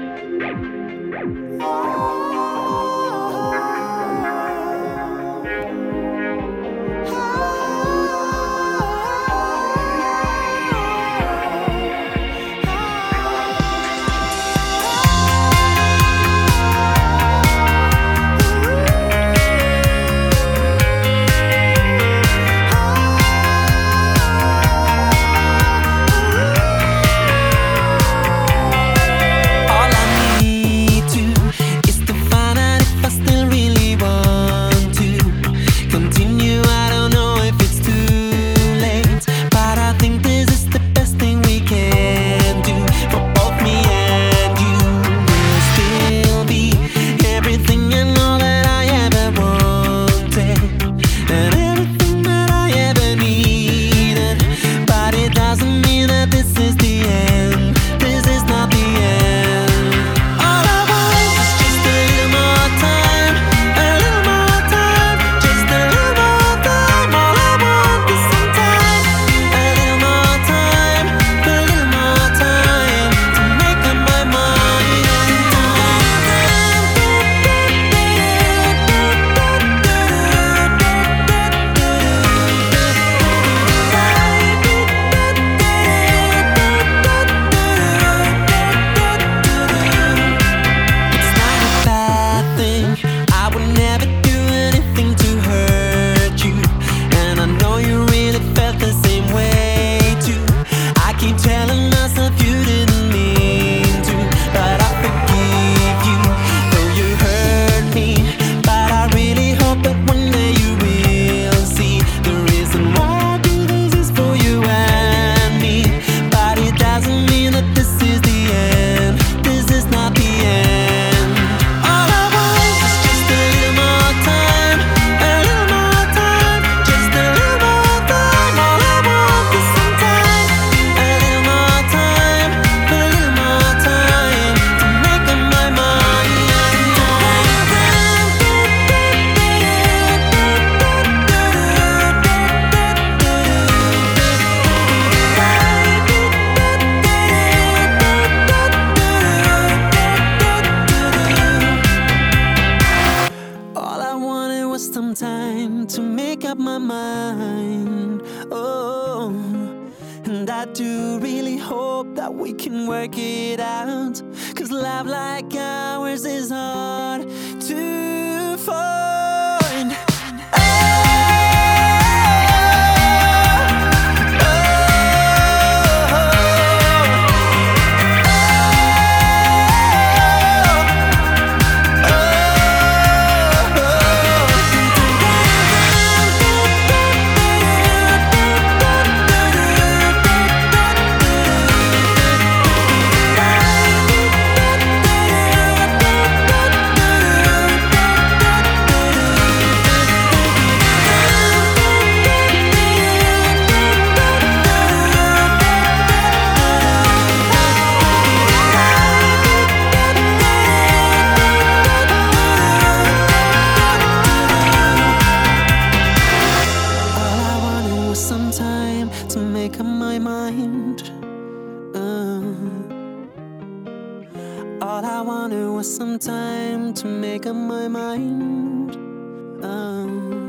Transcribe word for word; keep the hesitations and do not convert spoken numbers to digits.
some time to make up my mind. Oh, and I do really hope that we can work it out, 'cause love like ours is hard to find. Some time to make up my mind. uh, All I wanted was some time to make up my mind. uh,